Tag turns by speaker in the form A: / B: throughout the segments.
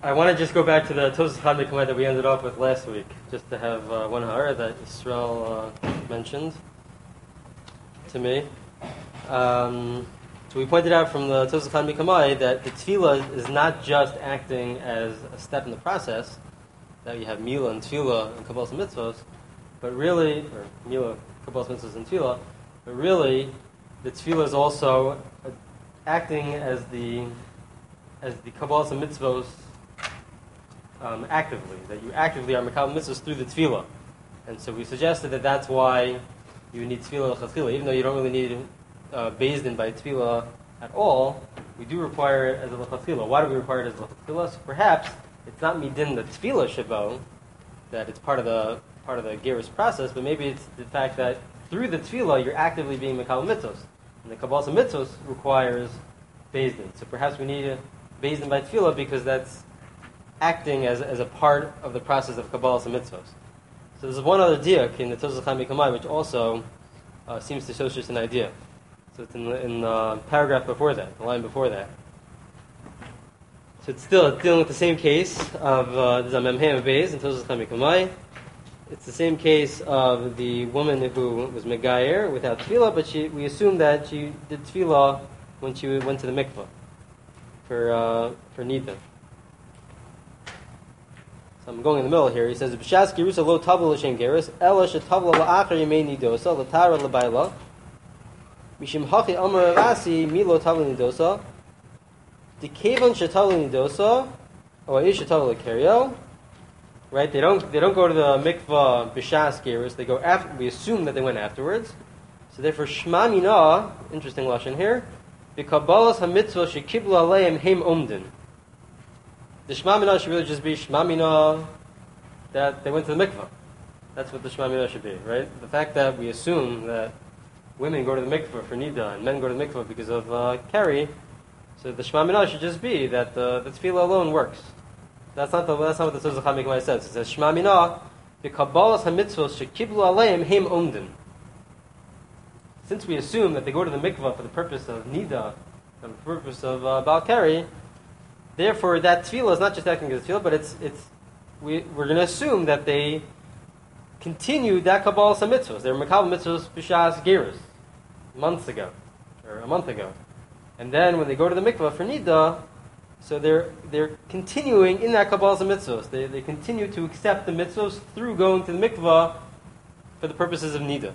A: I want to just go back to the Tosas Chad Mekamai that we ended off with last week, just to have one ha'ara that Yisrael mentioned to me. So we pointed out from the Tosas Chad Mekamai that the tefillah is not just acting as a step in the process, that you have Mila and Tefillah and Kabbalas and Mitzvos, but really, or Mila, Kabbalas, Mitzvos, and Tefillah, but really, the Tefillah is also acting as the Kabbalas and Mitzvos actively, that you actively are Mekabel Mitzvos through the Tefillah. And so we suggested that that's why you need Tefillah l'chatchila, even though you don't really need Beis Din by Tefillah at all, we do require it as a l'chatchila. Why do we require it as a l'chatchila? So perhaps it's not midin the Tefillah shabo, that it's part of the Gerus process, but maybe it's the fact that through the Tefillah you're actively being Mekabel Mitzvos. And the Kabbalas and Mitzvos requires Beis Din. So perhaps we need a Beis Din by Tefillah because that's acting as a part of the process of Kabbalas and Mitzvos. So there's one other diak in the Tosas Chad Mekamai which also seems to show just an idea. So it's in the paragraph before that, the line before that. So it's still dealing with the same case of the Memhem Beis in Tosas Chad Mekamai. It's the same case of the woman who was Megayer without tefillah, but we assume that she did tefillah when she went to the mikvah for Nida. So I'm going in the middle here. He says, "B'shas gerusa lo tavla l'shem gerus, ela shetavla la'achar yemei nidosa l'tara l'bayla, mishim hachi amar avasi mi lo tavla nidosa, dikevan shetavla nidosa, or ish shetavla l'kerio." Right? They don't go to the mikvah b'shas gerus. They go after. We assume that they went afterwards. So therefore, shma mina, interesting lashon here, b'kabbalas hamitzvah shekiblu aleim heim omdin. The Shema Minah should really just be Shema Minah that they went to the mikvah. That's what the Shema Minah should be, right? The fact that we assume that women go to the mikvah for Nida and men go to the mikvah because of Keri, so the Shema Minah should just be that the tefillah alone works. That's not what the Tosas Chad Mekamai says. It says Shema Minah the Kabbalas hamitzvos shekiblu aleim heim omdin. Since we assume that they go to the mikvah for the purpose of Nida and the purpose of Baal Keri, therefore, that tefillah is not just acting as a tefillah, but we're going to assume that they continue that Kabbalas HaMitzvos. They were Mekabel Mitzvos B'shas Gerus months ago, or a month ago. And then when they go to the mikvah for Nida, so they're continuing in that Kabbalas HaMitzvos. They continue to accept the mitzvos through going to the mikvah for the purposes of Nida.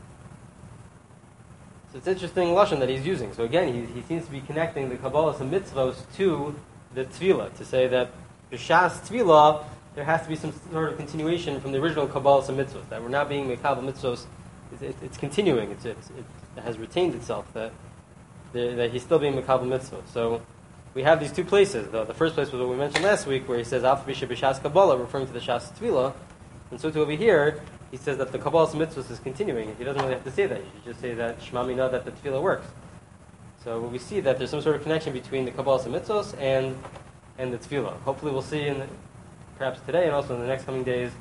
A: So it's interesting lashon that he's using. So again, he seems to be connecting the Kabbalas HaMitzvos to the tefillah, to say that b'shas tefillah there has to be some sort of continuation from the original Kabbalas and mitzvos, that we're not being mekabel mitzvos. It's continuing. It has retained itself that he's still being mekabel mitzvos. So we have these two places. The first place was what we mentioned last week, where he says Alf Bisha b'shas Kabbalah, referring to the shas tefillah, and so too over here he says that the Kabbalas and mitzvos is continuing. He doesn't really have to say that. He should just say that Shema Minah, that the tefillah works. So we see that there's some sort of connection between the Kabbalas and Mitzvos and the Tefillah. Hopefully we'll see perhaps today and also in the next coming days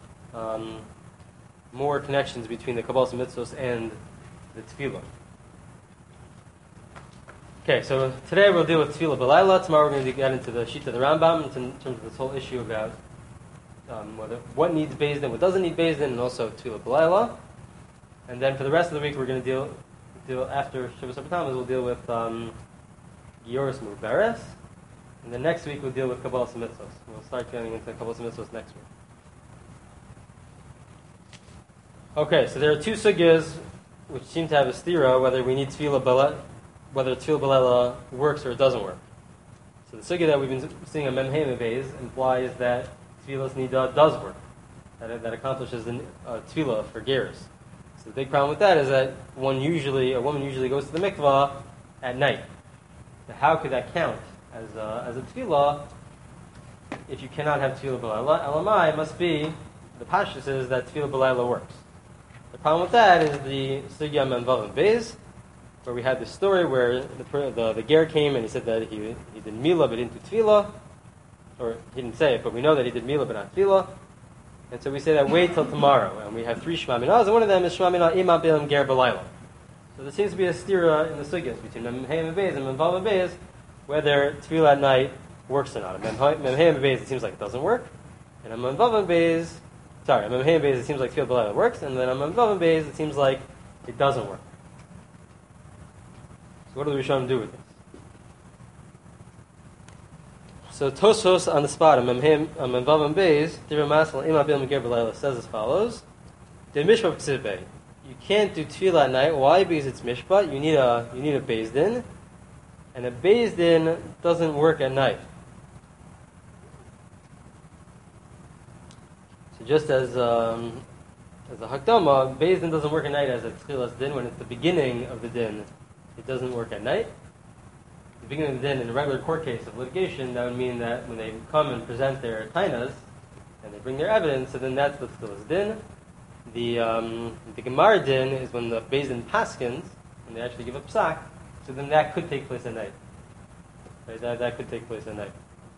A: more connections between the Kabbalas and Mitzvos and the Tefillah. Okay, so today we'll deal with Tefillah B'Layla. Tomorrow we're going to get into the Shita of the Rambam in terms of this whole issue about what needs Beis Din, what doesn't need Beis Din, and also Tefillah B'Layla. And then for the rest of the week we're going to deal after Shavuos HaPatamas, we'll deal with Gioris Muberes, and then next week we'll deal with Kabbalas and Mitzvos. We'll start getting into Kabbalas and Mitzvos next week. Okay, so there are two sugyas which seem to have a stira, whether we need Tefillah B'Layla works or it doesn't work. So the sugya that we've been seeing on Memhem Beis implies that Tefillah's Nida does work, that accomplishes the Tefillah for Gerus. The big problem with that is that a woman usually goes to the mikvah at night. So how could that count as a tefillah if you cannot have tefillah b'layla? Elamai must be, the pashtus is that tefillah b'layla works. The problem with that is the sugya Memvav Beis, where we had this story where the ger came and he said that he did milah but didn't do tefillah, or he didn't say it, but we know that he did milah but not tefillah. And so we say that wait till tomorrow, and we have three Shema Minahs, and one of them is Shema Minah Ima Bilam Ger B'Layla. So there seems to be a stira in the sugyas between Memhem Beis and Memvav Beis, whether tefillah at night works or not. On Mem Hey and Beis, it seems like it doesn't work. And on Mem Vav and Beis, on Mem Hey and Beis, it seems like Tefillah B'Layla works. And then on Mem Vav and Beis, it seems like it doesn't work. So what do the Rishonim do with this? So Tosfos on the spot on Mem Vav and Beis, Dira Masal Ima Bil Megir B'Layla says as follows: The Mishpat Ksivbei. You can't do tefillah at night. Why? Because it's mishpat. You need a beis din, and a beis din doesn't work at night. So just as a hakdama, beis din doesn't work at night as a tefillas din. When it's the beginning of the din, it doesn't work at night. The beginning of the din in a regular court case of litigation, that would mean that when they come and present their tainas and they bring their evidence, so then that's the tefillas din. The Gemara din is when the Beis Din paskins, when they actually give a psak, so then that could take place at night. Right? That could take place at night.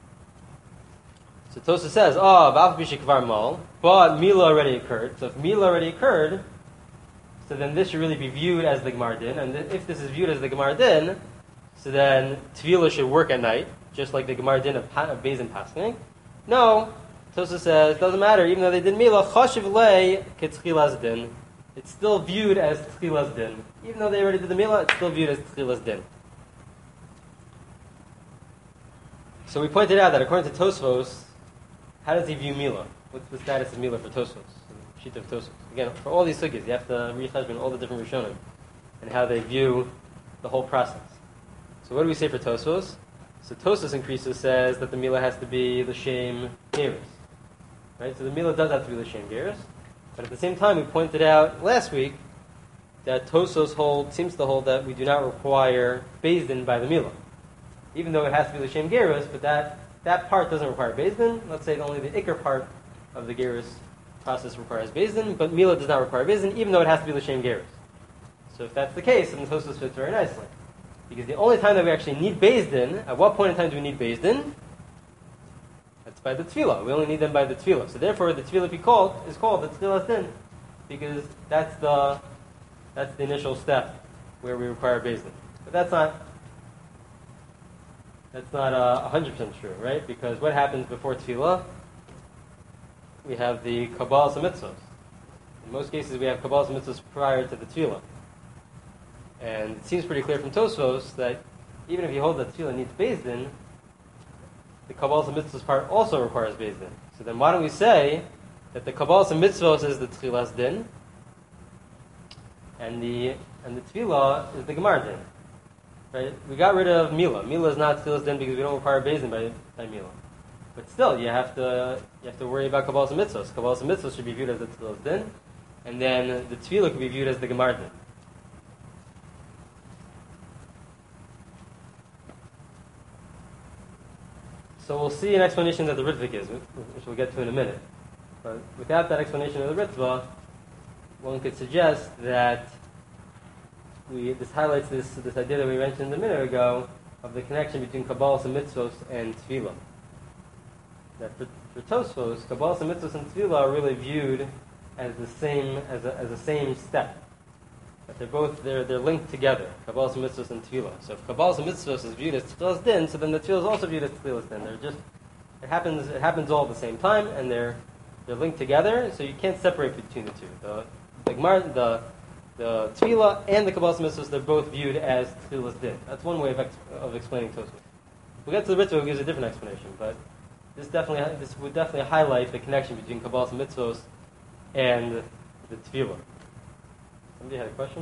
A: So Tosa says, B'af b'shik kvar mal, but Mila already occurred. So if Mila already occurred, so then this should really be viewed as the Gemara din, and if this is viewed as the Gemara din, so then Tefillah should work at night, just like the Gemara din of Beis Din paskining. No. Tosa says, doesn't matter, even though they did Mila, Chashiv lei ketchilas din. It's still viewed as tchilas din. Even though they already did the Mila, it's still viewed as tchilas din. So we pointed out that according to Tosfos, how does he view Mila? What's the status of Mila for Tosfos? Sheet of Tosfos. Again, for all these sugyas, you have to re-cheshbon all the different Rishonim and how they view the whole process. So what do we say for Tosfos? So Tosfos in Krisos says that the Mila has to be l'shem gerus. Right? So the Mila does have to be l'shem gerus. But at the same time, we pointed out last week that Tosfos seems to hold that we do not require beis din by the Mila. Even though it has to be l'shem gerus, but that part doesn't require beis din. Let's say only the ikar part of the gerus process requires beis din, but Mila does not require beis din, even though it has to be l'shem gerus. So if that's the case, then the Tosfos fits very nicely. Because the only time that we actually need beis din, at what point in time do we need beis din? That's by the tefillah. We only need them by the tefillah. So therefore, the tefillah is called the tefillas din, because that's the initial step where we require beis din. But that's not 100% true, right? Because what happens before tefillah? We have the kabbalas mitzvos. In most cases, we have kabbalas mitzvos prior to the tefillah. And it seems pretty clear from Tosfos that even if you hold that tefillah needs beis din, the Kabbalas and Mitzvos part also requires beis din. So then why don't we say that the Kabbalas and Mitzvos is the tefillas din, and the tefillah is the Gemara din. Right? We got rid of Mila. Mila is not tefillas din because we don't require beis din by Mila. But still, you have to worry about Kabbalas and Mitzvos. Kabbalas and Mitzvos should be viewed as the tefillas din, and then the tefillah could be viewed as the Gemara din. So we'll see an explanation that the Ritva gives, which we'll get to in a minute. But without that explanation of the Ritva, one could suggest that this highlights this idea that we mentioned a minute ago of the connection between Kabbalas and Mitzvos and Tefillah. That for Tosfos, Kabbalas and Mitzvos and Tefillah are really viewed as the same step. That they're linked together, Kabbalas and Mitzvos and Tefillah. So if Kabbalas and Mitzvos is viewed as Tefillas din, so then the Tefillah is also viewed as Tefillas din. It happens all at the same time, and they're linked together, so you can't separate between the two. The Tefillah and the Kabbalas and Mitzvos, they're both viewed as Tefillas din. That's one way of explaining Tosfos. We'll get to the Ritva, who gives a different explanation, but this would definitely highlight the connection between Kabbalas and Mitzvos and the Tefillah. Somebody had a question?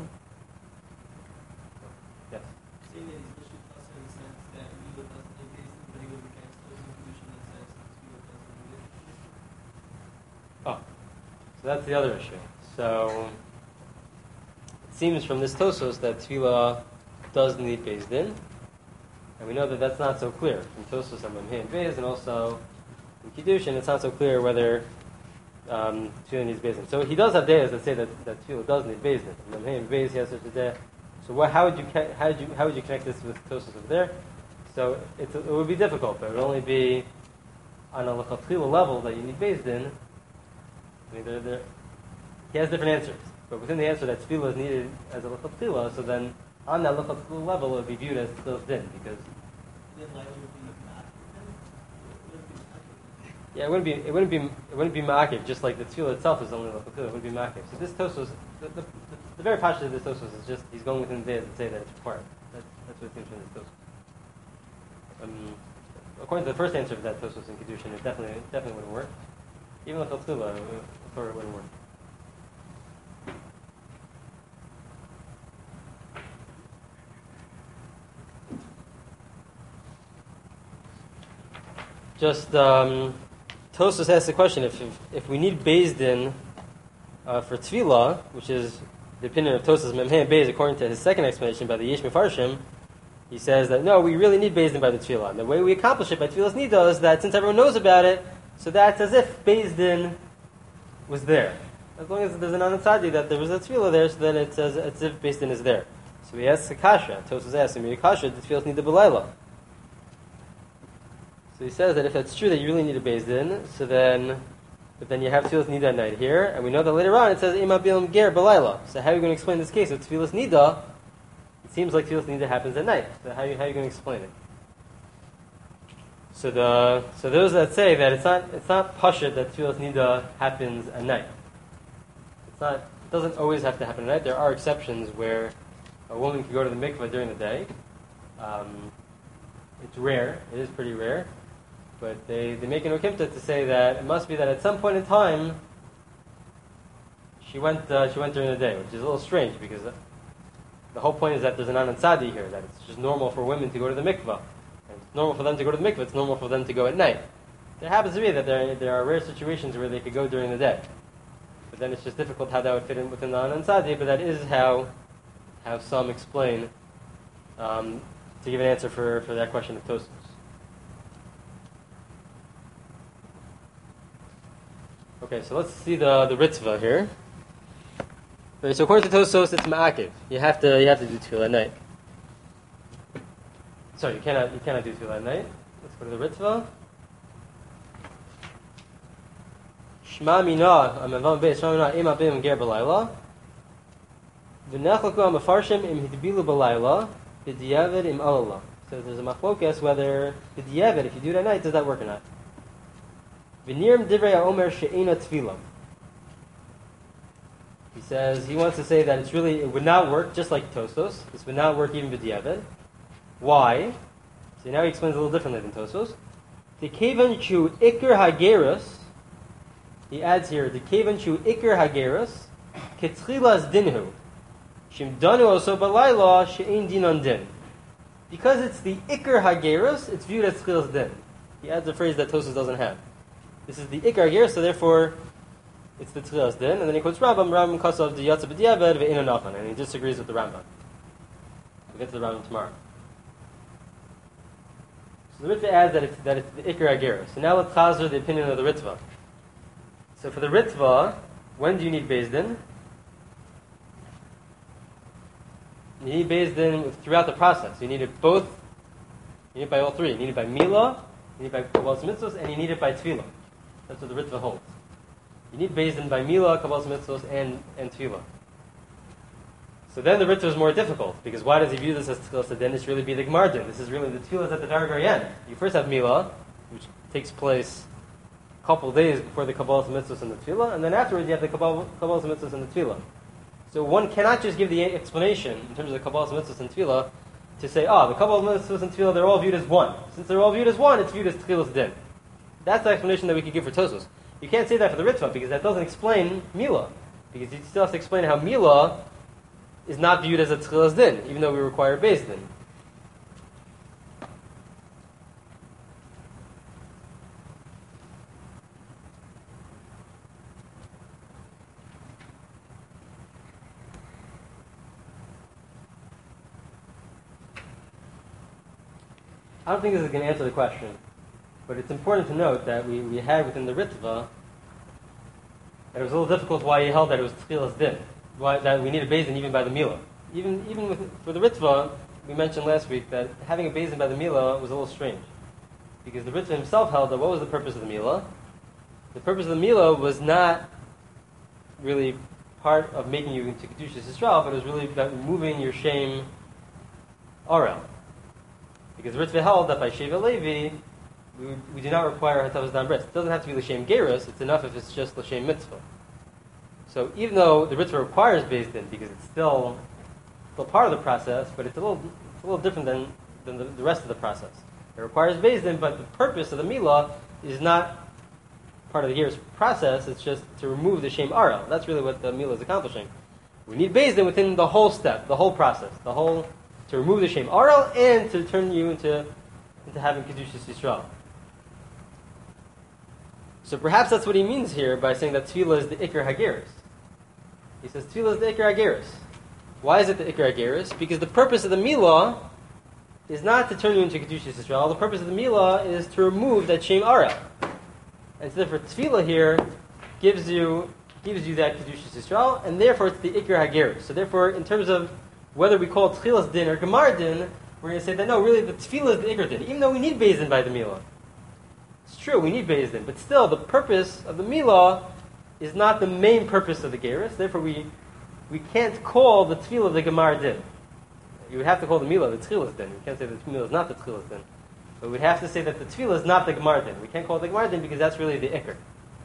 A: Yes.
B: Saying that he's pushing us in the sense that Mila doesn't do this, but he goes against those conclusion that says Mila doesn't do this.
A: So that's the other issue. So it seems from this Tosos that Tefillah does need beis din, and we know that that's not so clear from Tosos and Mamhei and Beis, and also in Kiddushin, it's not so clear whether Tefillah needs beis din. So he does have data that say that Tefillah does need beis din. And then in Beis he has such a day. So how would you connect this with Tosfos over there? So it would be difficult, but it would only be on a lechatchila level that you need beis din. I mean, he has different answers, but within the answer that Tefillah is needed as a lechatchila, so then on that lechatchila level it would be viewed as Tefillah din because.
B: Then life would be not.
A: Yeah, it wouldn't be ma'akiv, just like the tefillah itself is only l'chutila, it wouldn't be ma'akiv. So this Tosfos, the very passion of this Tosfos is just, he's going within the day to say that it's required. That's what it seems from this Tosfos. According to the first answer of that Tosfos in Kedushin, it definitely wouldn't work. Even with l'chutila, it wouldn't work. Just, Tosfos asks the question, if we need Beis Din for Tefillah, which is the opinion of Tosfos Memhei Beis, according to his second explanation by the Yesh Mefarshim, he says that no, we really need Beis Din by the Tefillah. And the way we accomplish it by Tefillah's Nida is that since everyone knows about it, so that's as if Beis Din was there. As long as there's an Anatzadi that there was a Tefillah there, so then it's as if Beis Din is there. So he asks a kasha. Tosfos asks him, kasha, the Tefillah's Nida B'layla. So he says that if that's true that you really need a Beis Din, but then you have Tefillah's Nida at night here, and we know that later on it says Ima Bilam Ger B'layla. So how are you going to explain this case of Tefillah's Nida? It seems like Tefillah's Nida happens at night. So how are you going to explain it? So those that say that it's not pashut that Tefillah's Nida happens at night. It doesn't always have to happen at night. There are exceptions where a woman can go to the mikveh during the day. It's rare. It is pretty rare. But they make an okimta to say that it must be that at some point in time she went during the day, which is a little strange because the whole point is that there's an Anan Tzadi here, that it's just normal for women to go to the mikveh. And it's normal for them to go to the mikveh, it's normal for them to go at night. There happens to be that there are rare situations where they could go during the day. But then it's just difficult how that would fit in within the Anan Tzadi, but that is how some explain to give an answer for that question of Tosfos. Okay, so let's see the Ritzvah here. Okay, so according to Tosfos, it's ma'akiv. You have to do tefillah at night. Sorry, you cannot do tefillah at night. Let's go to the Ritzvah. Shema mina amavam beis shema mina ema bim ger b'layla. V'nechlaku amafarshim im hidbilu b'layla b'diavad im alallah. So there's a machlokas whether b'diavad, if you do it at night, does that work or not? V'nirm divrei ha'omer she'ena tefillah. He says he wants to say that it would not work, just like Tosfos. This would not work even b'diavad. Why? So now he explains a little differently than Tosfos. The kevan chu ikar hageros. He adds here the kevan chu ikar hageros ketchilas dinhu shim danu also balayla she'ein dinan din. Because it's the ikar hageros, it's viewed as tchilas din. He adds a phrase that Tosfos doesn't have. This is the ikar hageros, so therefore it's the tchilas din. And then he quotes Rambam kasav the yatsa b'diavad ve'ina nachan, and he disagrees with the Rambam. We'll get to the Rambam tomorrow. So the Ritzvah adds that it's the ikar hageros. So now let's chazer the opinion of the Ritzvah. So for the Ritzvah, when do you need Beis Din? You need Beis Din throughout the process. You need it both. You need it by all three. You need it by Milah, you need it by Kabbalas Mitzvos, and you need it by Tefillah. That's what the Ritzvah holds. You need Beis Din by Milah, Kabbalas Mitzvos, and Tefillah. So then the Ritzvah is more difficult, because why does he view this as Tefillah? So then it's really be the Gemar Din. This is really the Tefillah is at the very, very end. You first have Milah, which takes place couple days before the Kabbalas Mitzvos and the Tefillah, and then afterwards you have the Kabbalas Mitzvos and the Tefillah. So one cannot just give the explanation in terms of the Kabbalas Mitzvos and Tefillah to say, the Kabbalas Mitzvos and Tefillah, they're all viewed as one. Since they're all viewed as one, it's viewed as Tefillah's Din. That's the explanation that we could give for Tosfos. You can't say that for the Ritzvah, because that doesn't explain Milah. Because you still have to explain how Milah is not viewed as a Tefillah's Din, even though we require Beis Din. I don't think this is going to answer the question, but it's important to note that we had within the Ritzvah that it was a little difficult why he held that it was Tefillah's Din, that we needed Beis Din even by the Milah. For the Ritzvah, we mentioned last week that having a Beis Din by the Milah was a little strange, because the Ritzvah himself held that what was the purpose of the Milah? The purpose of the Milah was not really part of making you into Kedushas Yisrael, but it was really about removing your shame Arel. Because Ritzvah held that by Sheva Levi, we do not require hatavas dam bris. It doesn't have to be l'shem gerus. It's enough if it's just l'shem mitzvah. So even though the mitzvah requires beis din because it's still part of the process, but it's a little different than the rest of the process. It requires beis din, but the purpose of the milah is not part of the gerus process. It's just to remove the shem arel. That's really what the milah is accomplishing. We need beis din within the whole step, the whole process, to remove the shem arel and to turn you into having kedushas Yisrael. So perhaps that's what he means here by saying that tefillah is the ikar hagerus. He says tefillah is the ikar hagerus. Why is it the ikar hagerus? Because the purpose of the milah is not to turn you into kedushas Yisrael. The purpose of the milah is to remove that shem arel. And so therefore tefillah here gives you that kedushas Yisrael, and therefore it's the ikar hagerus. So therefore, in terms of whether we call it tchilas din or gemar din, we're going to say that no, really the tefillah is the ikar din, even though we need beis din by the milah. It's true, we need beis din, but still the purpose of the milah is not the main purpose of the gerus. Therefore, we can't call the tefillah the gemar din. You would have to call the milah the tchilas din. We can't say that the milah is not the tchilas din. But we'd have to say that the tefillah is not the gemar din. We can't call it the gemar din because that's really the ikar.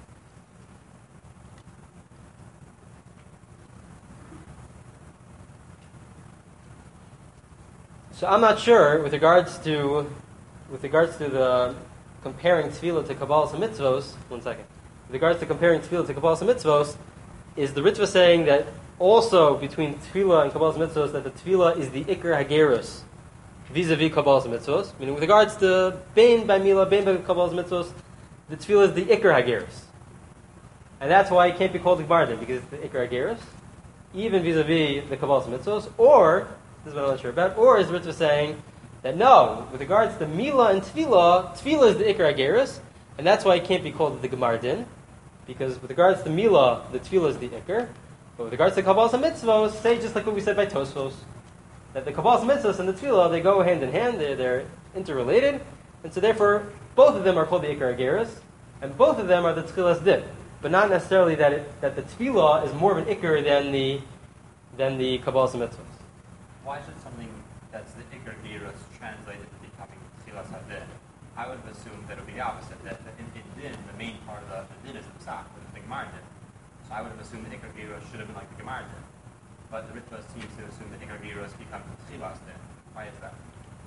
A: So I'm not sure with regards to the comparing tefillah to kabbalas and mitzvos. One second. With regards to comparing tefillah to kabbalas and mitzvos, is the Ritva saying that also between tefillah and kabbalas and mitzvos that the tefillah is the ikar hagerus vis-a-vis kabbalas and mitzvos? Meaning with regards to bein by milah, bein by kabbalas and mitzvos, the tefillah is the ikar hagerus, and that's why it can't be called the gemar din because it's the ikar hagerus, even vis-a-vis the kabbalas and mitzvos. Or this is what I'm not sure about. Or is Ritva saying that no, with regards to milah and tefillah is the ikar hagerus, and that's why it can't be called the gemar din, because with regards to milah, the tefillah is the ikar, but with regards to kabbalas and mitzvos, say just like what we said by Tosfos, that the kabbalas and mitzvos and the tefillah, they go hand in hand, they're interrelated, and so therefore both of them are called the ikar hagerus, and both of them are the tchilas din, but not necessarily that the tefillah is more of an ikar than the kabbalas and mitzvos.
C: Why should something that's the ikar gerus translated to becoming tchilas hadin? I would have assumed that it would be the opposite, that in din, the main part of the din is the psak, which is the gemar din. So I would have assumed the ikar gerus should have been like the gemar din. But the Ritva seems to assume the ikar gerus becomes tchilas din. Why is that?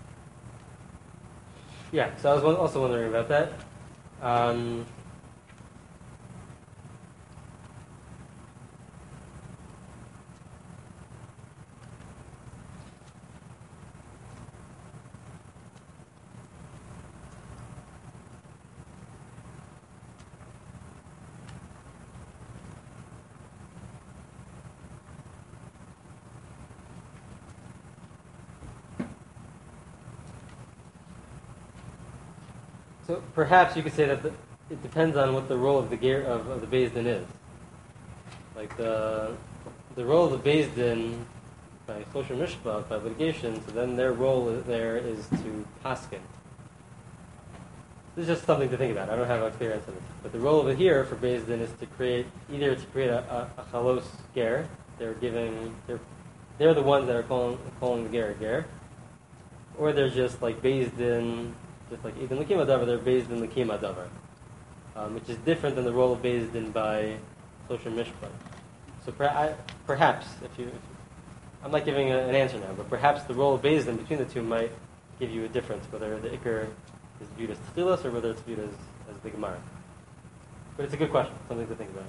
A: Yeah, so I was also wondering about that. So perhaps you could say that it depends on what the role of the beis din is. Like the role of the beis din by choshen mishpat, by litigation, so then their role there is to paskin. This is just something to think about. I don't have a clear answer to this. But the role of it here for beis din is to create a chalos ger. They're the ones that are calling the ger a ger, or they're just like beis din. Just like Eden Lakim Adavar, they're based in Lakim Adavar, which is different than the role of Beis Din by Choshen Mishpat. So perhaps, I'm not giving an answer now, but perhaps the role of Beis Din between the two might give you a difference, whether the ikar is viewed as tchilas or whether it's viewed as the gemara. But it's a good question, something to think about.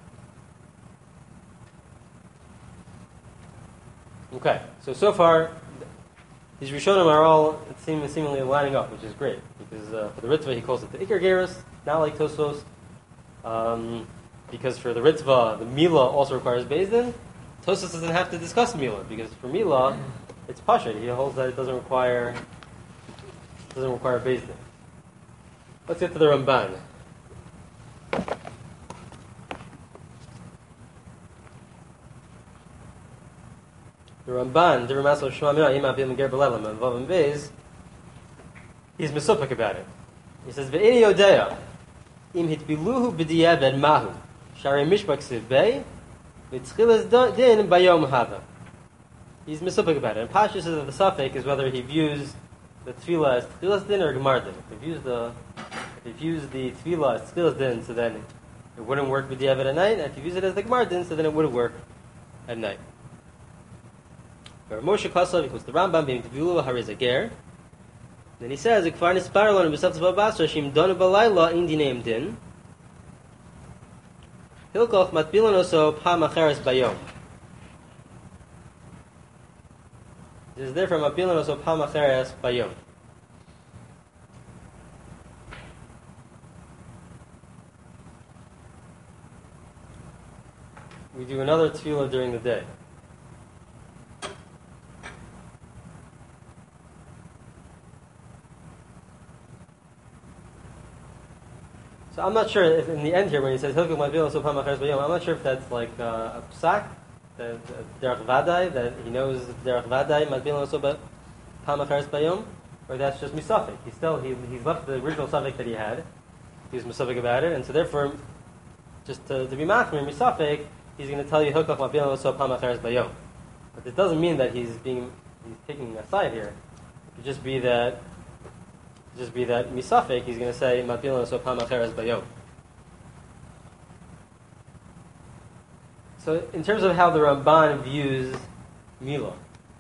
A: Okay, so far, these Rishonim are all seemingly lining up, which is great, because for the Ritva he calls it the ikar gerus, not like Tosfos. Because for the Ritva, the milah also requires beis din. Tosfos doesn't have to discuss milah, because for milah, it's pashut. He holds that it doesn't require beis din. Let's get to the Ramban. The Ramban, the Ramasol Shmamina, Imam Bim Ger Belelim, and Vav and Beis, he's mesupik about it. He says, Ve'ini Yodea, Im Hitbiluhu B'diyabed Mahu, Shari Mishbak Sivbei, V'tchilas Din Bayom Hava. He's mesupik about it. And Pashas says that the suffix is whether he views the tefillah as tchilas din or gemar din. If he views the If you use the tefillah as tefillah din, so then it wouldn't work with the Eved at night. And if you use it as the Gemara din, so then it would work at night. Moshe Kasav equals the Rambam being Tevulu Hariz Ger. Then he says, "Ikvar nisparlon b'saftas babasra shim donu balayla in dineim din. Hilkoch matbilan oso pam acheres bayom." This is therefore matbilan oso pam acheres bayom. We do another tefillah during the day. So I'm not sure if in the end here when he says Hilkuk Matbil so Pam Acheres Bayom, I'm not sure if that's like a psak, the Derech Vadai, that he knows Derech Vadai Matbil so Pam Acheres Bayom, or that's just misafik. He's left the original suffix that he had. He was misafik about it, and so therefore, just to be machmir misafik, he's going to tell you Hilkuk Matbil so Pam Acheres Bayom. But it doesn't mean that he's taking a side here. It could just be that misafik, he's going to say matbilan so pam acheres bayom. So in terms of how the Ramban views Mila,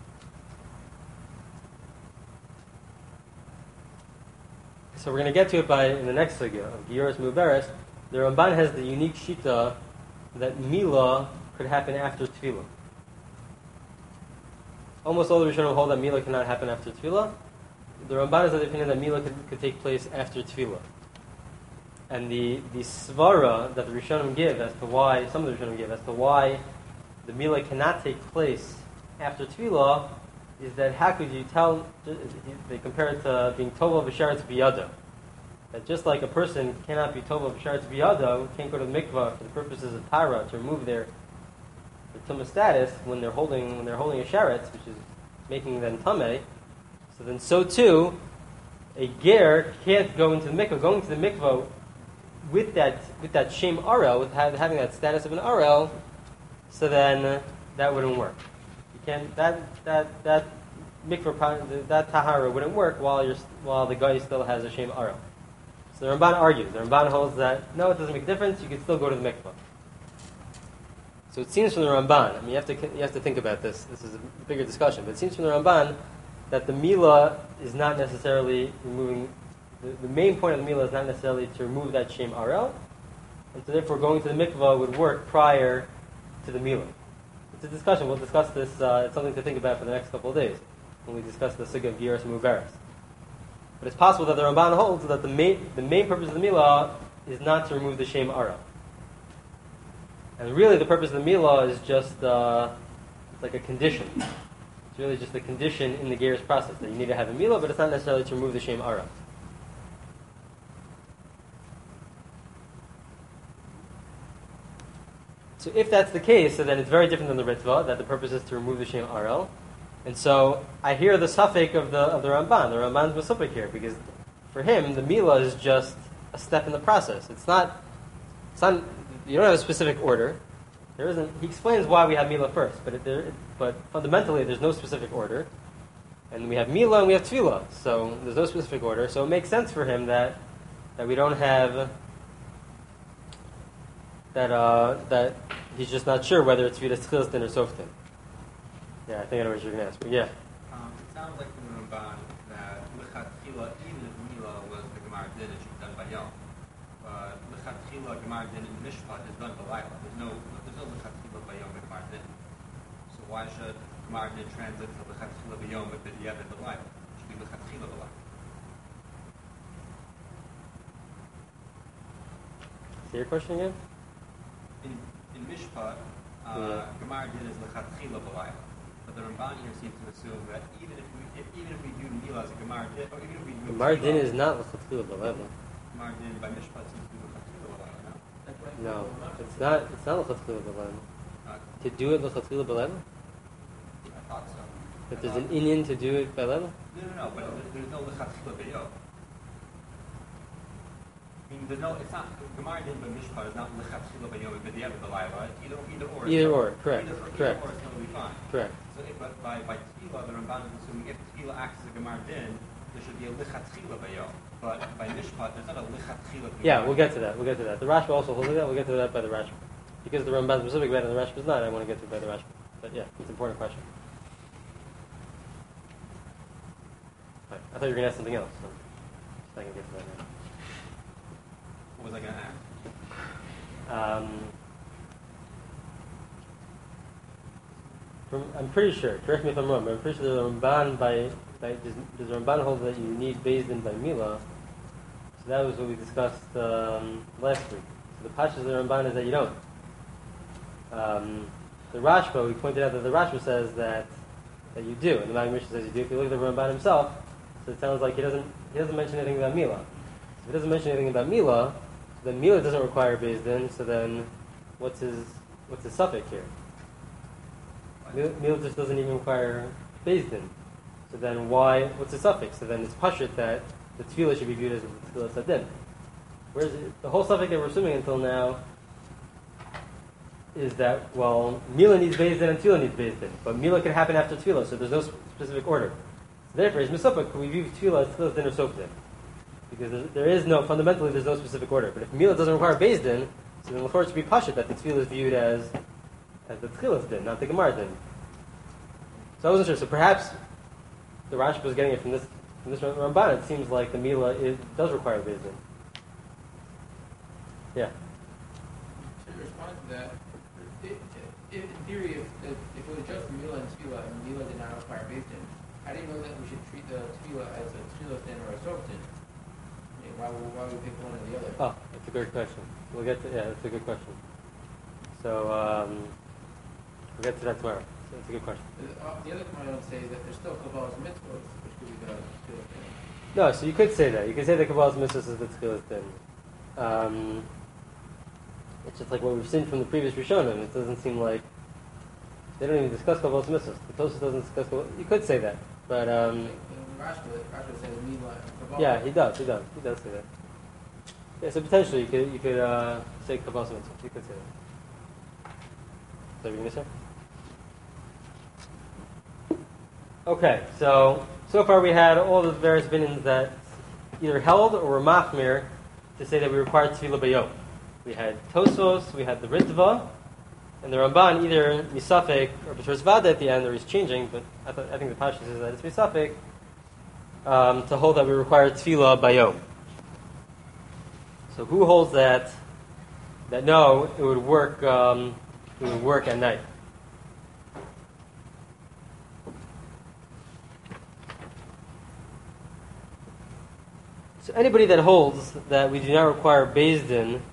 A: so we're going to get to it in the next sugya of Giyuras Muberes. The Ramban has the unique shita that Mila could happen after Tefillah. Almost all the Rishonim hold that Mila cannot happen after Tefillah. The Ramban is of the opinion that Mila could take place after Tefillah. And the svara that the Rishonim give as to why, some of the Rishonim give as to why the Mila cannot take place after Tefillah is that how could you tell, they compare it to being Tova V'Sharetz B'Yado. That just like a person cannot be Tova V'Sharetz B'Yado, can't go to the mikvah for the purposes of Tara to remove their Tumah status when they're holding a Sharetz, which is making them Tameh. So then, so too, a ger can't go into the mikvah. Going to the mikvah with that shem arel, with having that status of an arel, so then that wouldn't work. You can't that mikvah that tahara wouldn't work while the guy still has a shem arel. So the Ramban argues. The Ramban holds that no, it doesn't make a difference. You can still go to the mikvah. So it seems from the Ramban. I mean, you have to think about this. This is a bigger discussion, but it seems from the Ramban that the Mila is not necessarily removing, the main point of the Mila is not necessarily to remove that Shem Arel, and so therefore going to the mikvah would work prior to the Mila. It's a discussion, we'll discuss this, it's something to think about for the next couple of days, when we discuss the Sugya of Giyuras Muberes. But it's possible that the Ramban holds that the main purpose of the Mila is not to remove the Shem Arel. And really the purpose of the Mila is just it's like a condition. It's really just a condition in the Gerus process that you need to have a Mila, but it's not necessarily to remove the Shem Ara. So if that's the case, so then it's very different than the Ritva, that the purpose is to remove the Shem Arel. And so I hear the suffix of the Ramban. The Ramban's Masufik here, because for him, the Mila is just a step in the process. It's not, you don't have a specific order. There isn't. He explains why we have Mila first, but fundamentally there's no specific order, and we have Mila and we have Tefillah, so there's no specific order. So it makes sense for him that we don't have that he's just not sure whether it's Tefillah Tchilastin or Softin. Yeah, I think I know what you're going to ask, but yeah.
C: It sounds like from the Ramban that Lechatchila, even if Mila was the Gemara Din, it should be done by Yom. But Lechatchila, Gemara Din, and Mishpat is done by Laila. There's no Lechatchila by Yom and Gemara Din. So why should Gemara Din translate to Lechatchila by Yom with the Yeved by Laila? It should be Lechatchila by Laila.
A: Say your question again?
C: In Mishpat, Gemara Din is Lechatchila by Laila. But the Ramban here seems to assume that even if we do Mila as a Gemara Din, or even if we do
A: Gemara Din is not Lechatchila B'Leila.
C: Gemara Din by Mishpat seems to be Lechatchila B'Leila,
A: no? No, it's not Lechatchila B'Leila. To do it Lechatchila B'Leila?
C: I thought so.
A: That there's an inyan to do it by Leila?
C: No, but there's no Lechatchila B'Yom. I mean, it's not, Gemara Din by Mishpat is not Lechatchila B'Yom but the Yeved B'Leila. Either or,
A: correct.
C: Either or is totally fine.
A: Correct.
C: So but by Tefillah, the Ramban is assuming if Tefillah acts as a Gemara Din, there should be a Lechatchila B'Yom. But by Mishpat, there's not a lichatchila.
A: Yeah, we'll get to that. The Rashba also holds that. We'll get to that by the Rashba. Because the Ramban is specific about it and the Rashba is not, I want to get to it by the Rashba. But yeah, it's an important question. Right. I thought you were going to ask something else. So I can get to that now.
C: What was I going to ask?
A: I'm pretty sure, correct me if I'm wrong, but I'm pretty sure the Ramban does the Ramban hold that you need Beis Din by Mila? So that was what we discussed last week. So the Pashas of the Ramban is that you don't. The Rashba, we pointed out that the Rashba says that you do, and the Maggid Mishnah says you do. If you look at the Ramban himself, so it sounds like he doesn't mention anything about Mila. So if he doesn't mention anything about Mila, then Mila doesn't require Beis Din, so then what's his suffix here? Mila just doesn't even require Beis Din. So then what's the suffix? So then it's pashut that the tefillah should be viewed as the tefillah sadin. Whereas the whole suffix that we're assuming until now is that, well, Mila needs Beis Din and tefillah needs Beis Din. But Mila could happen after tefillah, so there's no specific order. So therefore, it's misupik, we view tefillah as tefillah din or sof din. Because fundamentally there's no specific order. But if Mila doesn't require Beis Din, so then the should be pashut that the tefillah is viewed as the tefillah din, not the gemara din. So I wasn't sure. So perhaps the Rashba was getting it from this Ramban. It seems like the Mila does require Beis Din. Yeah.
D: To respond to that, in theory, if it was just Mila and Tefillah, and Mila did not require Beis Din, how do you know that we should treat the Tefillah as a Tefillah din or a Sof din? I mean, why would we pick one or the other?
A: Oh, that's a great question. That's a good question. So we'll get to that tomorrow. So that's a good question.
D: The other comment I would say is that there's still Kabbalah's mitzvot, which could be the Tefillah din.
A: No, so you could say that. You could say that Kabbalah's mitzvahs is the tefillah din. It's just like what we've seen from the previous Rishonim. It doesn't seem like they don't even discuss Kabbalah's mitzvahs. The Tosfos doesn't discuss Kabbalah. You could say that, but
D: Rashba says Mila and Kabbalah.
A: yeah, he does say that. Yeah, so potentially you could say Kabbalah's mitzvahs. You could say that. Is that what you're going to say? Okay, so far we had all the various opinions that either held or were machmir to say that we require tefillah bayom. We had Tosfos, we had the Ritva, and the Ramban either misafek or b'shras vada at the end, or he's changing, but I think the Pashas says that it's misafek to hold that we require tefillah bayom. So who holds that no, it would work at night? So anybody that holds that we do not require Beis Din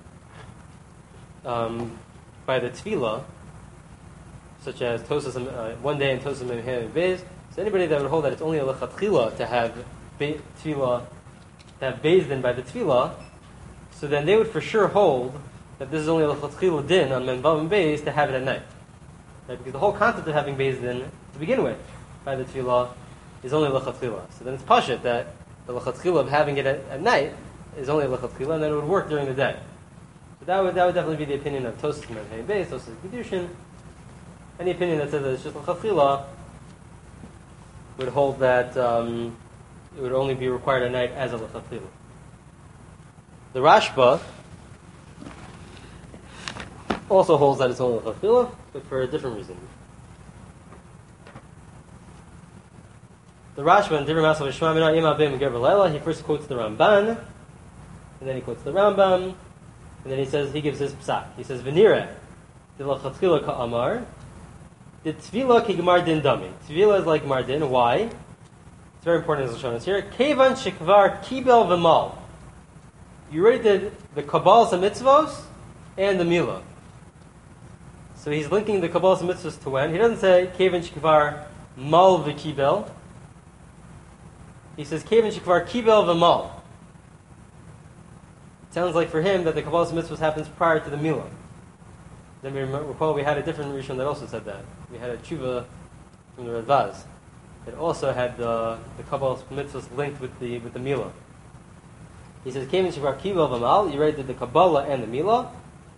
A: by the tefillah, such as Tosas one day and Tosas and Beis, so anybody that would hold that it's only a lechatchila to have tefillah, to have Beis Din by the tefillah, so then they would for sure hold that this is only a lechatchila din on Menvav and Beis to have it at night, right? Because the whole concept of having Beis Din to begin with by the tefillah is only lechatchila. So then it's pashut that the lechatchila of having it at night is only a lechatchila, and then it would work during the day. So that would definitely be the opinion of Tosas and Beis, Tosas and Kedushin. Any opinion that says that it's just lechatchila would hold that it would only be required at night as a lechatchila. The Rashba also holds that it's only lechatchila, but for a different reason. The Rashba in Divrei Masav Shema Mina Yom Abim Gever Leila, he first quotes the Ramban, and then he quotes the Rambam, and then he gives his psak. He says, V'nireh, the lechatchila ka'amar, the tefillah ki gemar din dami. Tefillah is like gemar din. Why? It's very important as Lashon is here. Kevan shekvar kibel v'mal. You already did the Kabbalah mitzvos and the Milah. So he's linking the Kabbalah mitzvos to when? He doesn't say Kevan shekvar mal v'kibel. He says Kevan shekvar kibel v'mal. It sounds like for him that the Kabbalah mitzvos happens prior to the Milah. Then we recall we had a different Rishon that also said that. We had a tshuva from the Radvaz that also had the Kabbalah mitzvahs linked with the Milah. He says, "Kemin shekvar kibel v'mal." You already did the Kabbalah and the Milah.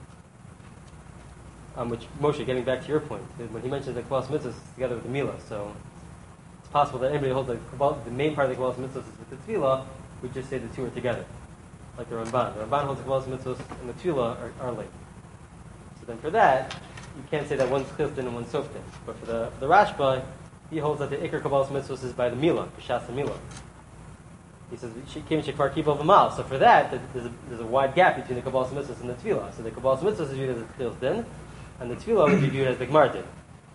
A: Which Moshe, getting back to your point, when he mentions the Kabbalah mitzvahs together with the Milah, so it's possible that anybody holds the main part of the Kabbalah mitzvahs is with the Tefillah, we just say the two are together, like the Ramban. The Ramban holds the Kabbalas Mitzvos and the Tefillah are linked. So then for that, you can't say that one's Tchilas Din and one's Sof Din. But for the Rashba, he holds that the Iker Kabbalas Mitzvos is by the Milah, B'Shas Milah. He says, Kim Shekvar Kibal V'mal. So for that, there's a wide gap between the Kabbalas Mitzvos and the Tefillah. So the Kabbalas Mitzvos is viewed as the Tchilas Din, and the Tefillah would be viewed as the Gemar Din.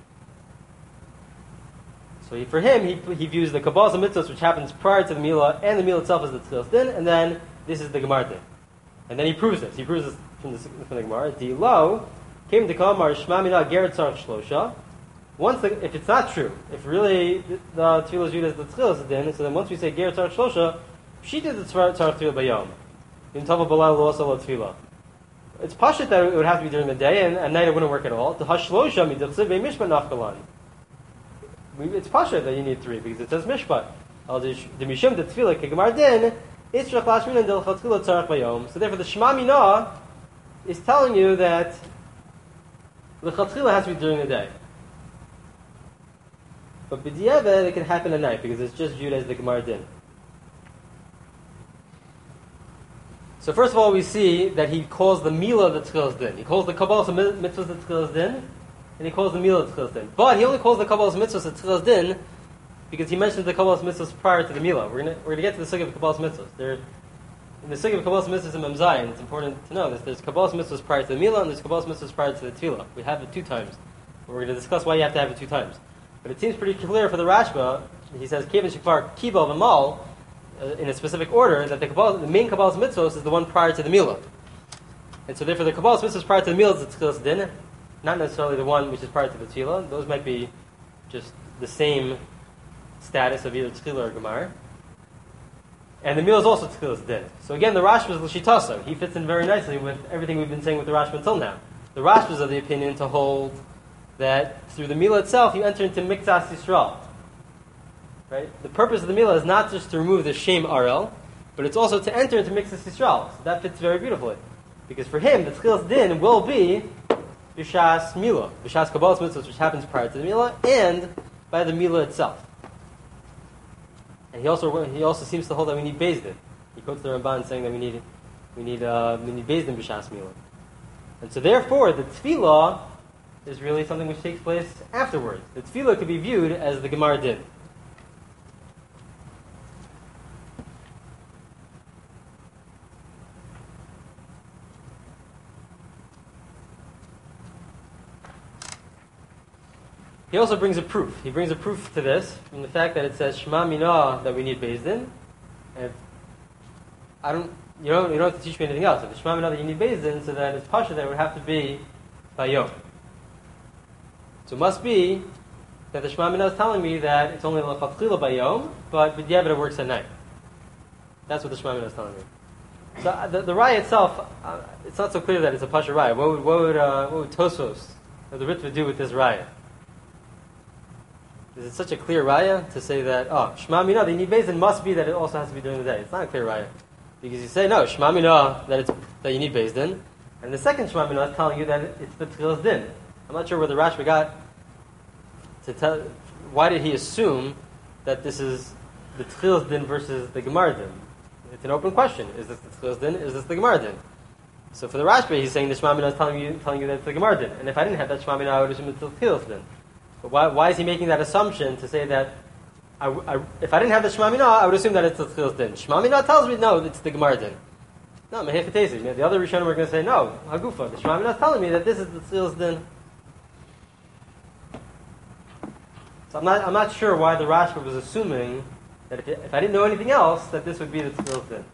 A: So for him, he views the Kabbalas Mitzvos, which happens prior to the Milah, and the Milah itself as the Tchilas Din, and then this is the Gemar Din. And then he proves this. He proves this from the Gemara. Di lo came to Kamar Shema Mina Geret Tzarech Shlosha. If it's not true, if really the Tefillah is viewed as the Tchilas Din, so then once we say Geret Tzarech Shlosha, she did the Tzarech Tefillah Bayom. In Tava Balal Lo Asal Tefillah. It's pashut that it would have to be during the day, and at night it wouldn't work at all. The Hashlosha Midachziv Mishpat Nafkalan. It's pashut that you need three because it says Mishpat. The Mishum the Tefillah Kegemar Din. So therefore the Shema Mina is telling you that the Chatchila has to be during the day. But B'diavad it can happen at night because it's just viewed as the Gemar Din. So first of all we see that he calls the Milah the Tchilas Din. He calls the Kabbalas Mitzvahs the Tchilas Din, and he calls the Milah the Tchilas Din. But he only calls the Kabbalas Mitzvahs the Tchilas Din because he mentions the Kabbalas Mitzvahs prior to the Milah. We're gonna get to the Sugya of Kabbalas Mitzvahs. In the Sugya of Kabbalas Mitzvahs in Mem Zayin, it's important to know this. There's Kabbalas Mitzvahs prior to the Milah, and there's Kabbalas Mitzvahs prior to the Tefillah. We have it two times. We're going to discuss why you have to have it two times. But it seems pretty clear for the Rashba. He says Kevin Shekvar Kibal V'Mal in a specific order that the main Kabbalas Mitzvahs is the one prior to the Milah. And so therefore the Kabbalas Mitzvahs prior to the Milah is the Tchilas Din, not necessarily the one which is prior to the Tefillah. Those might be just the same status of either Tefillah or Gemar. And the Milah is also Tchilas Din. So again, the Rashba is L'shitasa. He fits in very nicely with everything we've been saying with the Rashba until now. The Rashba is of the opinion to hold that through the Milah itself, you enter into Mikzas Yisrael. Right? The purpose of the Milah is not just to remove the Shem Arel, but it's also to enter into Mikzas Yisrael. So that fits very beautifully. Because for him, the Tchilas Din will be B'Shas Milah, B'Shas Kabbalas Mitzvahs, which happens prior to the Milah, and by the Milah itself. And he also seems to hold that we need Beis Din. He quotes the Ramban saying that we need Beis Din B'Shas Milah. And so therefore, the Tefillah is really something which takes place afterwards. The Tefillah could be viewed as the Gemar Din. He also brings a proof. He brings a proof to this from the fact that it says Shema Mina that we need Beis Din. And you don't have to teach me anything else. If it's Shema Mina that you need Beis Din, so then it's pasha that it would have to be Bayom. So it must be that the Shema Mina is telling me that it's only L'chatchila Bayom, but B'diavad it works at night. That's what the Shema Mina is telling me. So the raya itself, it's not so clear that it's a pasha raya. What would Tosfos or the Ritva do with this raya? Is it such a clear raya to say that, Shema Mina, the need Beis Din must be that it also has to be during the day? It's not a clear raya. Because you say, no, Shema Mina, that you need Beis Din, and the second Shema Mina is telling you that it's the Tchilas Din. I'm not sure where the Rashba got to tell, why did he assume that this is the Tchilas Din versus the Gemar Din? It's an open question. Is this the Tchilas Din? Is this the Gemar Din? So for the Rashba, he's saying the Shema Mina is telling you that it's the Gemar Din. And if I didn't have that Shema Mina, I would assume it's the Tchilas Din. But why is he making that assumption to say that if I didn't have the Shema Mina, I would assume that it's the Tchilas Din? Shema Mina tells me, no, it's the Gemar Din. No, Mehechatesi. The other Rishonim are going to say, no, Hagufa. The Shema Mina is telling me that this is the Tchilas Din. So I'm not sure why the Rashba was assuming that if I didn't know anything else, that this would be the Tchilas Din.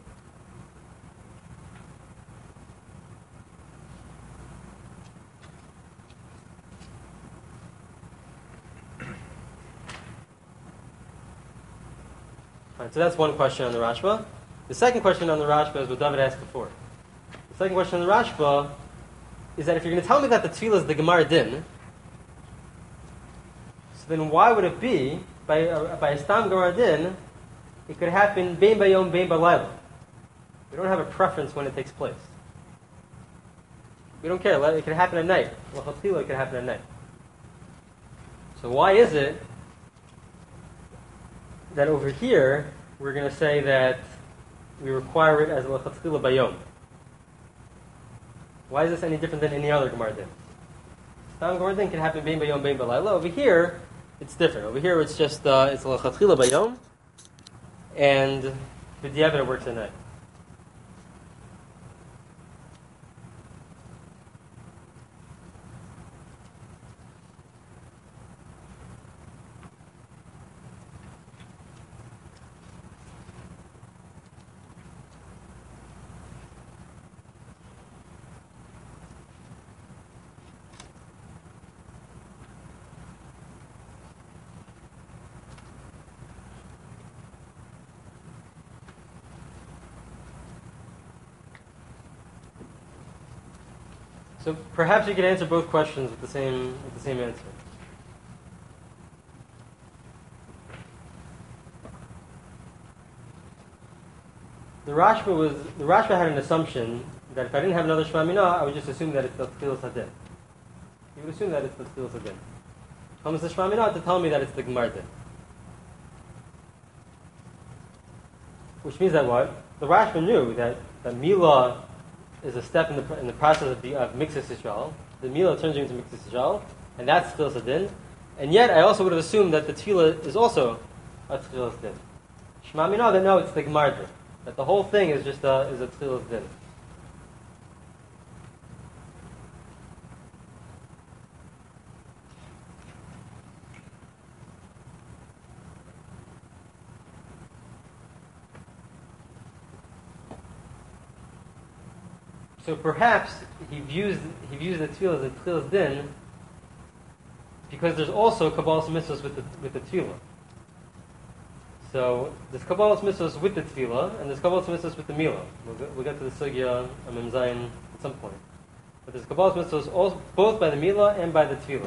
A: So that's one question on the Rashba. The second question on the Rashba is what David asked before. The second question on the Rashba is that if you're going to tell me that the Tefillah is the Gemar Din, so then why would it be, by a Stam Gemar Din, it could happen Bein Bayom, Bein Balayla. We don't have a preference when it takes place. We don't care. It could happen at night. L'chatchila, it could happen at night. So why is it that over here we're going to say that we require it as lechatchila bayom. Why is this any different than any other Gemara din? Stam Gemara din can happen bein bayom, bein balayla. Over here, it's different. Over here, it's just it's lechatchila bayom, and b'diavad works at night. So perhaps you could answer both questions with the same answer. The Rashba had an assumption that if I didn't have another Shema Minah, I would just assume that it's the Tchilas Hadin. You would assume that it's the Tchilas Hadin. Comes the Shema Minah to tell me that it's the Gemar Din. Which means that what? The Rashba knew that Milah is a step in the process of Mixus Yisrael. The Milah turns you into Mixus Yisrael, and that's Tchilas Hadin. And yet, I also would have assumed that the Tefillah is also a Tchilas Din. Shema Minah, that no, it's the Gemar Din. That the whole thing is just a Tchilas Din. So perhaps he views the tefillah as a tefillah din because there's also Kabbalas mitzvos with the tefillah. So there's Kabbalas mitzvos with the tefillah and there's Kabbalas mitzvos with the milah. We'll get to the sugya Mem Zayin at some point. But there's Kabbalas mitzvos both by the milah and by the tefillah.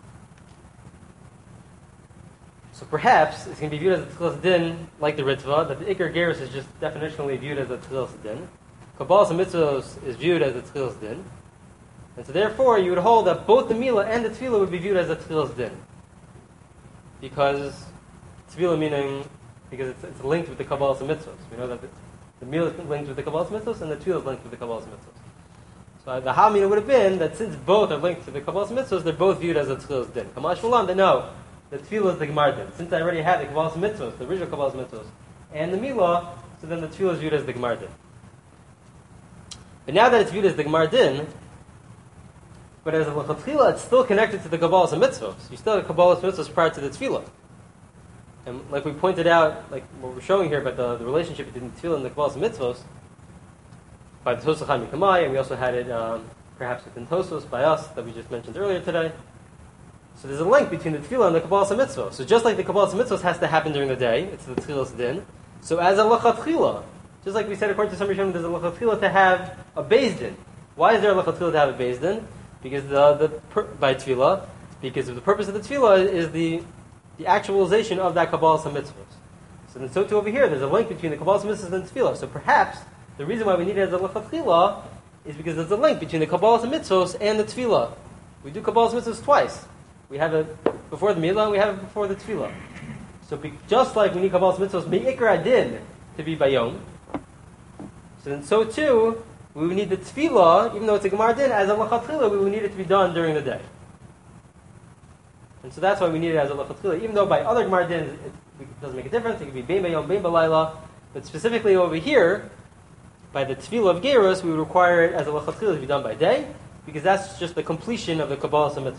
A: So perhaps it's going to be viewed as a tefillah din like the Ritva, that the Iker Geras is just definitionally viewed as a tefillah din. Kabbalas mitzvos is viewed as a tefillah din. And so therefore you would hold that both the milah and the tefillah would be viewed as a tefillah din. Because tefillah meaning, because it's linked with the Kabbalas mitzvos. We know that the milah is linked with the Kabbalas mitzvos and the tefillah is linked with the Kabbalas mitzvos. So the Hamina would have been that since both are linked to the Kabbalas mitzvos, they're both viewed as a tefillah din. Kamash Malam, they know the tefillah is the Gemar din. Since I already have the Kabbalas mitzvos, the original Kabbalas mitzvos, and the milah, so then the tefillah is viewed as the Gemar din. But now that it's viewed as the Gemar Din, but as a L'chatchila, it's still connected to the Kabbalas and Mitzvos. You still have Kabbalas and Mitzvos prior to the Tefillah. And like we pointed out, like what we're showing here about the relationship between the Tefillah and the Kabbalas and Mitzvos, by the Tosach HaMikamai, and we also had it perhaps within Tosos by us, that we just mentioned earlier today. So there's a link between the Tefillah and the Kabbalas and Mitzvos. So just like the Kabbalas and Mitzvos has to happen during the day, it's the Tefillah's Din, so as a L'chatchila, just like we said, according to some Rishonim, there's a lechatchila to have a beis din. Why is there a lechatchila to have a beis din? Because by tefillah, because the purpose of the tefillah is the actualization of that Kabbalas and mitzvos. So then, so too over here, there's a link between the Kabbalas and mitzvos and the tefillah. So perhaps the reason why we need it as a lechatchila is because there's a link between the Kabbalas and mitzvos and the tefillah. We do Kabbalas and mitzvos twice. We have it before the milah, and we have it before the tefillah. So just like we need Kabbalas and mitzvos, me'ikra din to be bayom. So then, so too, we would need the tefillah, even though it's a Gemar Din, as a lechatchila, we would need it to be done during the day. And so that's why we need it as a lechatchila. Even though by other Gemar Dins, it doesn't make a difference. It could be bein bayom, bein balayla. But specifically over here, by the tefillah of Geros, we would require it as a lechatchila to be done by day, because that's just the completion of the Kabbalas and Mitzvos.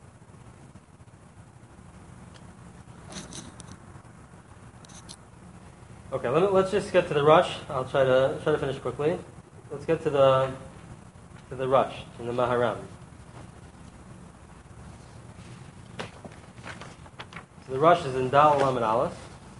A: Okay, let's just get to the rush. I'll try to finish quickly. Let's get to the rush in the Maharam. So the rush is in Dal Lam and Aleph.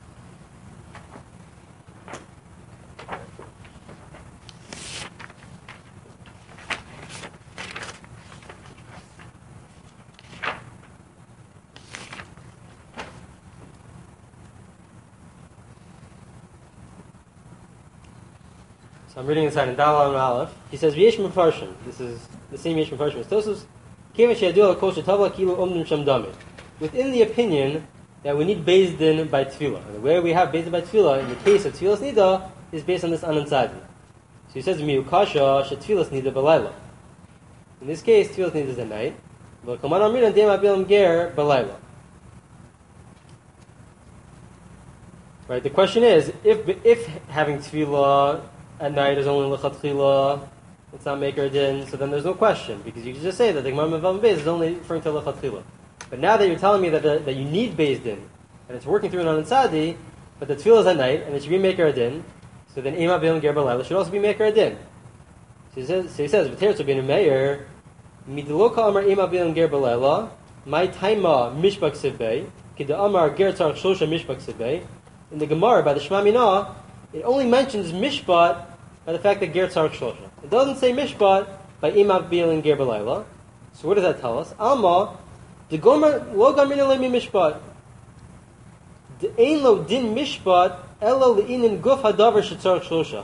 A: I'm reading inside in Dal and Aleph. He says, "V'yesh mefarshim." This is the same yesh mefarshim as Tosos. Kevin she'adu al kol shetavla kilu omnim shem damid. Within the opinion that we need beis din by tefillah, and the way we have beis din by tefillah in the case of tefillas nida is based on this Anansadi. So he says, Miu Kasha, Shetfilas Nida Balayla. In this case, Tfilas Nida is at night. But Kaman Amrina Dem Abilam Ger Balayla. Right, the question is, if having tefillah at night is only lechatchila, it's not maker din, so then there's no question, because you can just say that the Gemara Mevav Beis is only referring to lechatchila. But now that you're telling me that you need Beis din, and it's working through an Anansadi, but the tefillah is at night, and it should be maker din, so then Ema Bilam Ger Balayla should also be maker din. So he says, V'ter Tzobinu Meir, Midloka Amar Ema Bilam Ger Balayla, My Taima Mishbak Sibei, Kida Amar Ger Tzarech Shosha Mishbak Sibei. In the Gemara, by the Shema Minah, it only mentions Mishpat by the fact that Ger Tzarech Shlosha. It doesn't say Mishpat by Imav Bil and Ger Balayla. So what does that tell us? Alma, the Gomer lo gamina lemi Mishpat. The Ein lo din Mishpat ela le'inin guf hadavar shetzarech Shlosha.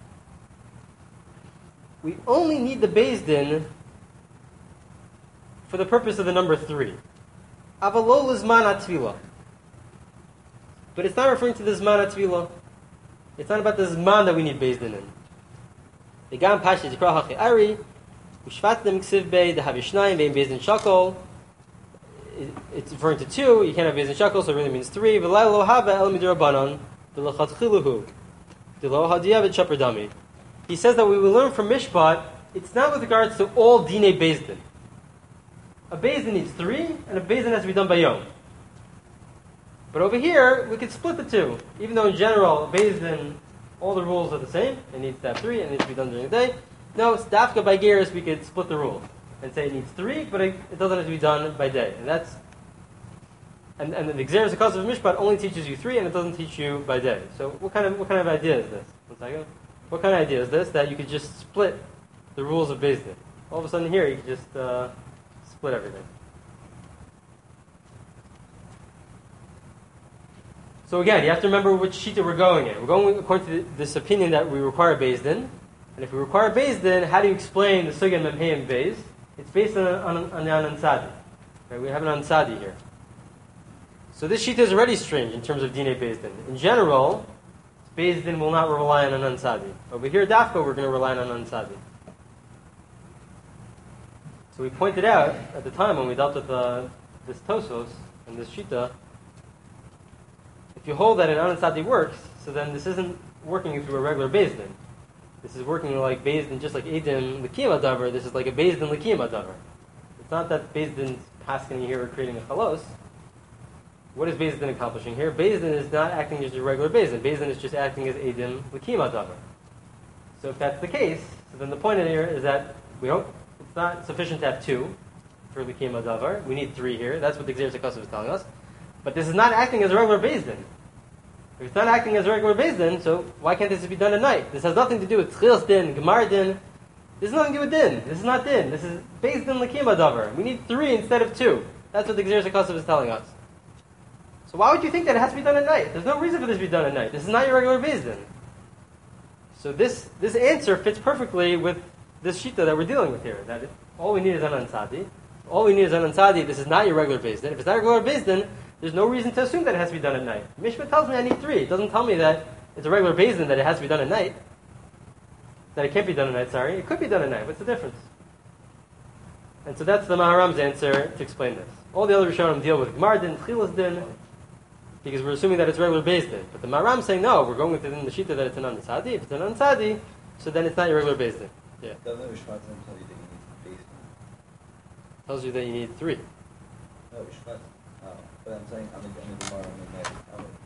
A: We only need the Beis Din for the purpose of the number 3. Avalo lizman atfilah. But it's not referring to the Zman HaTvilah. It's not about the Zman that we need Beis Din in. The Gam Pashi Zikra Hachi Ari, Ushvat Dem Ksiv Bei, the Havishnayim, Bein Beis Din Shakol. It's referring to 2, you can't have Beis Din Shakol, so it really means 3. V'lai lo haba el midirabanan, v'lachat chiluhu, v'lo hadiyavet shapardami. He says that we will learn from Mishpat, it's not with regards to all Dinei Beis Din. A Beis Din needs 3, and a Beis Din has to be done by Yom. But over here, we could split the 2. Even though in general, Beis Din, all the rules are the same. It needs to have 3, and it needs to be done during the day. No, it's Dafka by Geras, we could split the rule. And say it needs 3, but it doesn't have to be done by day. And that's... And the Xeris Akos of Mishpat only teaches you 3, and it doesn't teach you by day. So what kind of idea is this? One second. What kind of idea is this? That you could just split the rules of Beis Din. All of a sudden here, you could just split everything. So again, you have to remember which shita we're going in. We're going according to this opinion that we require Beis Din. And if we require Beis Din, how do you explain the Sugya Memhei and Beis? It's based on the Anansadi. Right? We have an Anansadi here. So this shita is already strange in terms of Dinei Beis Din. In general, Beis Din will not rely on an Anansadi. Over here, Dafka, we're going to rely on an Anansadi. So we pointed out at the time when we dealt with this Tosos and this shita, if you hold that an Anansadi works, so then this isn't working through a regular Beis Din. This is working like Beis Din, just like Eidim L'kiyam Adavar. This is like a Beis Din L'kiyam Adavar. It's not that Beis Din's passing here or creating a chalos. What is Beis Din accomplishing here? Beis Din is not acting as a regular Beis Din. Beis Din is just acting as Eidim L'kiyam Adavar. So if that's the case, so then the point in here is that it's not sufficient to have 2 for L'kiyam Adavar. We need 3 here. That's what the Xeris HaKosov is telling us. But this is not acting as a regular Beis Din. If it's not acting as a regular Beis Din, so why can't this be done at night? This has nothing to do with Tchilas Din, Gemar Din. This has nothing to do with Din. This is not Din. This is Beis Din L'kiyam Adavar. We need 3 instead of 2. That's what the Xeris HaKosov is telling us. So why would you think that it has to be done at night? There's no reason for this to be done at night. This is not your regular Beis Din. So this answer fits perfectly with this shita that we're dealing with here. That all we need is an Anansadi. All we need is an Anansadi. This is not your regular Beis Din. If it's not your regular Beis Din, there's no reason to assume that it has to be done at night. Mishpat tells me I need 3. It doesn't tell me that it's a regular Beis Din that it has to be done at night. That it can't be done at night, sorry. It could be done at night. What's the difference? And so that's the Maharam's answer to explain this. All the other Rishonim deal with Gemar Din, Tchilas Din, because we're assuming that it's regular Beis Din. But the Maharam's saying, no, we're going within the Shita that it's an Anansadi. If it's an Anansadi, so then it's not your regular Beis Din. Yeah.
E: Doesn't Rishvat tell you that you need Beis Din?
A: Tells you that you need 3.
E: No, Rishvat. But I'm saying I'm the Gemara on the next.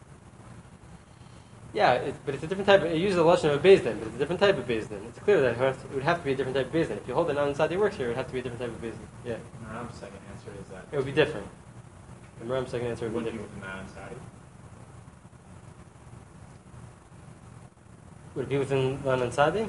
A: Yeah, but it's a different type. It uses the lashon of a Beis Din, but it's a different type of Beis Din. It's clear that it would have to be a different type of Beis Din. If you hold an Anansadi works here, it would have to be a different type of Beis Din. Yeah.
F: Maram's second answer is that
A: It would be different. The Maram's second answer would be
F: would be
A: different.
F: with the Anansadi.
A: Would it be within the Anansadi?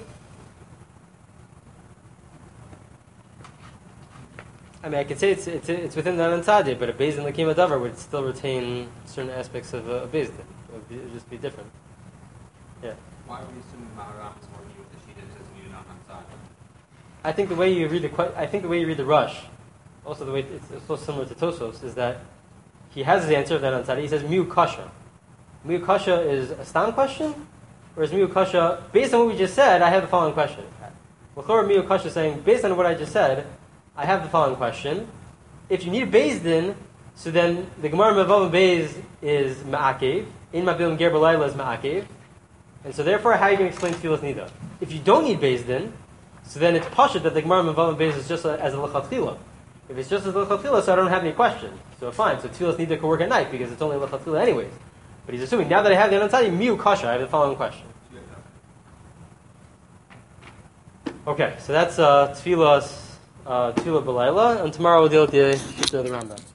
A: I mean, I could say it's within the Anansadi, but a Beis Din L'kiyam Adavar would still retain certain aspects of a Beis Din. It would just be different. Yeah.
C: Why are we assuming Maharam is working with the Shita that says you not Anansadi?
A: I think the way you read the Rush, also the way it's so similar to Tosos, is that he has his answer of that Anansadi. He says Miu Kasha. Miu Kasha is a Stam question, Whereas Miu Kasha, based on what we just said, I have the following question. L'chora Miu Kasha is saying, based on what I just said, I have the following question. If you need a Beis Din, so then the Gemara Mevav Beis is Ma'akev, in Mabilim Ger B'Layla is Ma'akev, and so therefore how are you going to explain Tfilas Nida? If you don't need Beis Din, so then it's Pashut that the Gemara Mevav Beis is just as a L'chatchila. If it's just as L'chatchila, so I don't have any question. So fine, so Tfilas Nida can work at night because it's only L'chatchila anyways. But he's assuming, now that I have the Anantali, Miu Kasha, I have the following question. Okay, so that's Tfilas B'Layla, and tomorrow we'll deal with the Rambam.